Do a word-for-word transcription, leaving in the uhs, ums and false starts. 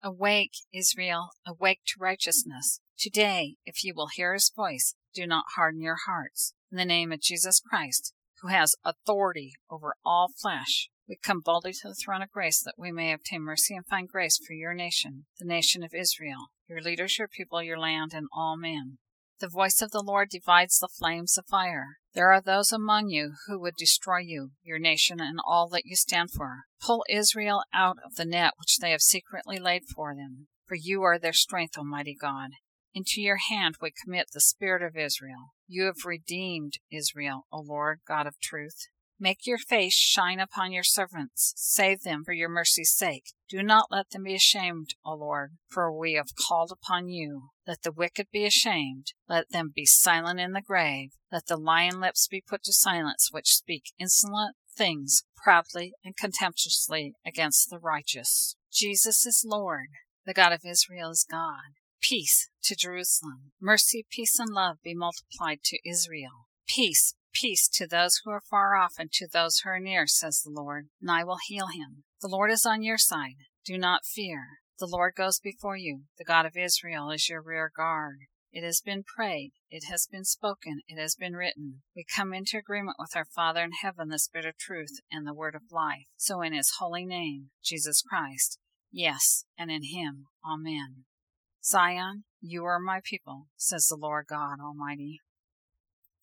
Awake, Israel, awake to righteousness. Today, if you will hear his voice, do not harden your hearts. In the name of Jesus Christ, who has authority over all flesh, we come boldly to the throne of grace that we may obtain mercy and find grace for your nation, the nation of Israel, your leaders, your people, your land, and all men. The voice of the Lord divides the flames of fire. There are those among you who would destroy you, your nation, and all that you stand for. Pull Israel out of the net which they have secretly laid for them, for you are their strength, Almighty God. Into your hand we commit the spirit of Israel. You have redeemed Israel, O Lord, God of truth. Make your face shine upon your servants. Save them for your mercy's sake. Do not let them be ashamed, O Lord, for we have called upon you. Let the wicked be ashamed. Let them be silent in the grave. Let the lying lips be put to silence which speak insolent things proudly and contemptuously against the righteous. Jesus is Lord. The God of Israel is God. Peace to Jerusalem. Mercy, peace, and love be multiplied to Israel. Peace, peace to those who are far off and to those who are near, says the Lord, and I will heal him. The Lord is on your side. Do not fear. The Lord goes before you. The God of Israel is your rear guard. It has been prayed. It has been spoken. It has been written. We come into agreement with our Father in heaven, the Spirit of truth, and the Word of life. So in his holy name, Jesus Christ, yes, and in him, amen. Zion, you are my people, says the Lord God Almighty.